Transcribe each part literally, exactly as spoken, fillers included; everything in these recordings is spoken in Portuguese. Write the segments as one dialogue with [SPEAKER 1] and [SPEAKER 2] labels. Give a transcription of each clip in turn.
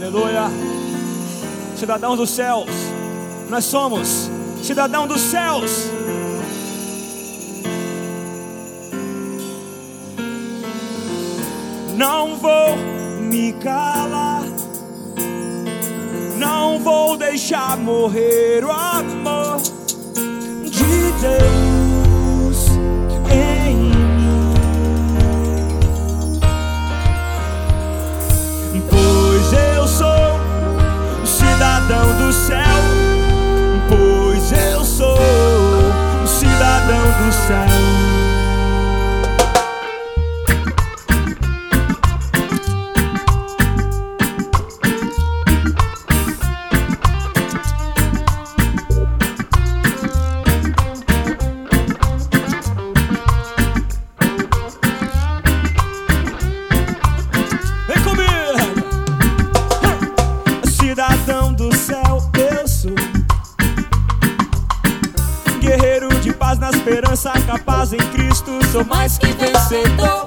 [SPEAKER 1] Aleluia. Cidadãos dos céus, nós somos cidadãos dos céus. Não vou me calar, não vou deixar morrer o amor de Deus em mim, pois eu sou cidadão do céu, pois eu sou cidadão do céu. Cidadão do céu eu sou, guerreiro de paz na esperança, capaz em Cristo sou mais que vencedor.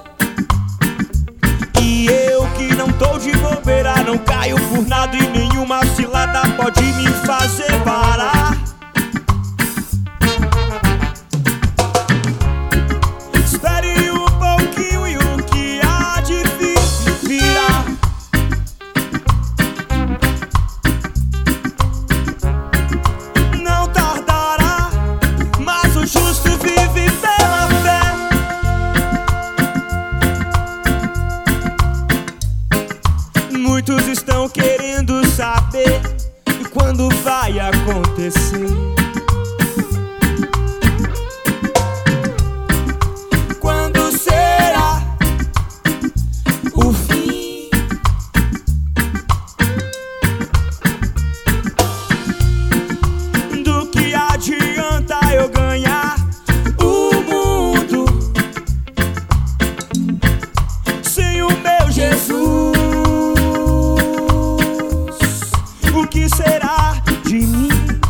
[SPEAKER 1] E eu que não tô de bobeira, não caio por nada e nenhuma cilada pode me fazer parar. Espere um pouquinho e o que há de vir virá. Justo vive pela fé. Muitos estão querendo saber quando vai acontecer. Quando será o fim? Do que adianta eu ganhar o mundo sem o meu Jesus? O que será de mim?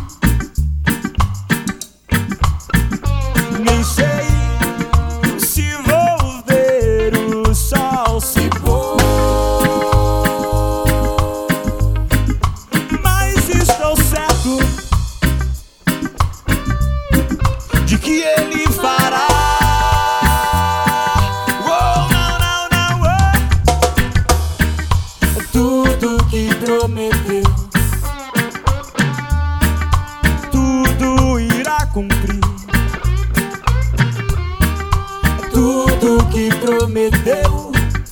[SPEAKER 1] Nem sei se vou ver o sol se pôr, mas estou certo de que Ele fará. Oh, não, não, não, oh. Tudo que prometeu, tudo irá cumprir. Tudo que prometeu,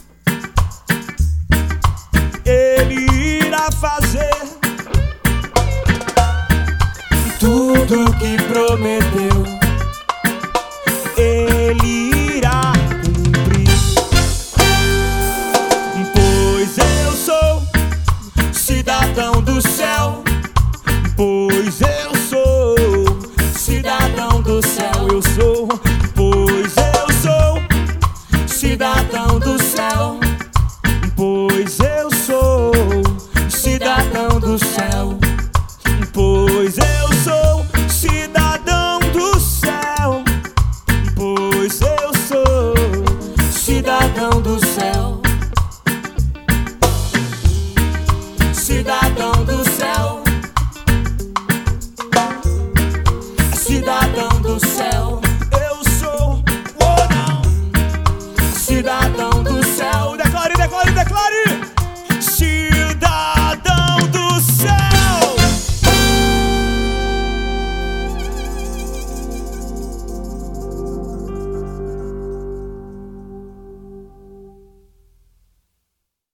[SPEAKER 1] Ele irá fazer. Tudo que prometeu, Ele irá cumprir. Pois eu sou cidadão do céu, pois eu sou cidadão do céu. Eu sou, pois eu sou cidadão do céu, pois eu sou cidadão do céu, pois eu sou cidadão do céu, pois eu sou cidadão do céu, cidadão do céu, cidadão do céu. Eu sou, oh não, cidadão do céu. Declare, declare, declare.